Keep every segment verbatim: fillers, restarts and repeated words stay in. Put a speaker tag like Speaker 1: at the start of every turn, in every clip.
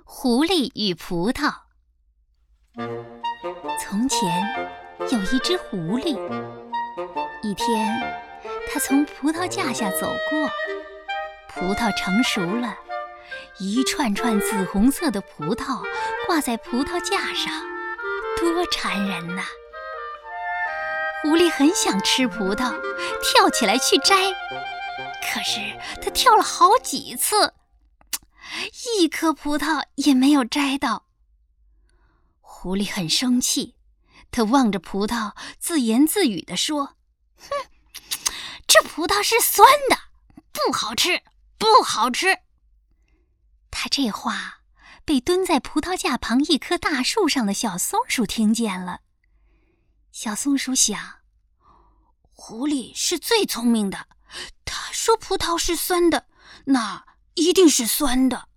Speaker 1: 狐狸与葡萄。从前有一只狐狸，一天它从葡萄架下走过，葡萄成熟了，一串串紫红色的葡萄挂在葡萄架上，多馋人呐！狐狸很想吃葡萄，跳起来去摘，可是它跳了好几次，一颗葡萄也没有摘到。狐狸很生气，它望着葡萄自言自语地说：哼，这葡萄是酸的，不好吃，不好吃。他这话被蹲在葡萄架旁一棵大树上的小松鼠听见了。小松鼠想，狐狸是最聪明的，他说葡萄是酸的，那一定是酸的。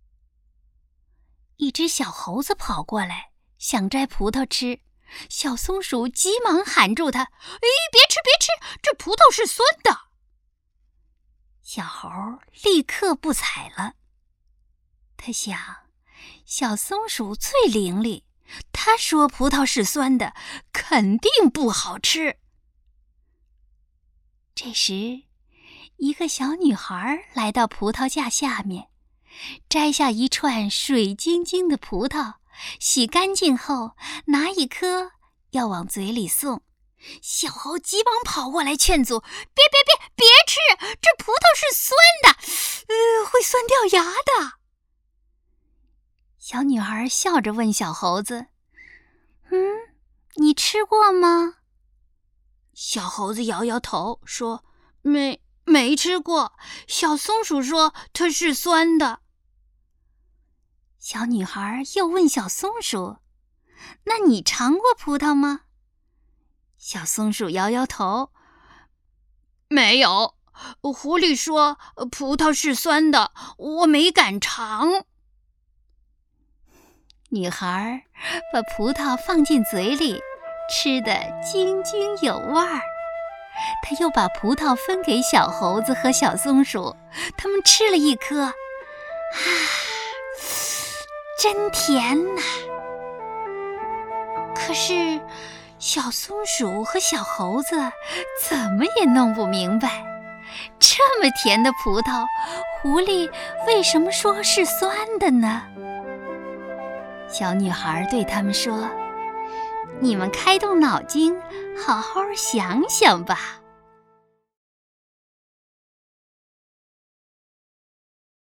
Speaker 1: 一只小猴子跑过来，想摘葡萄吃，小松鼠急忙喊住它：哎，别吃别吃，这葡萄是酸的。小猴立刻不采了。他想，小松鼠最伶俐，他说葡萄是酸的，肯定不好吃。这时，一个小女孩来到葡萄架下面，摘下一串水晶晶的葡萄，洗干净后拿一颗要往嘴里送。小猴急忙跑过来劝阻：别别别别吃，这葡萄是酸的，呃，会酸掉牙的。小女孩笑着问小猴子：嗯，你吃过吗？小猴子摇摇头说：没没吃过，小松鼠说它是酸的。小女孩又问小松鼠：那你尝过葡萄吗？小松鼠摇摇头：没有，狐狸说葡萄是酸的，我没敢尝。女孩把葡萄放进嘴里，吃得津津有味儿。她又把葡萄分给小猴子和小松鼠，他们吃了一颗，啊，真甜呐！可是小松鼠和小猴子怎么也弄不明白，这么甜的葡萄，狐狸为什么说是酸的呢？小女孩对他们说：你们开动脑筋，好好想想吧。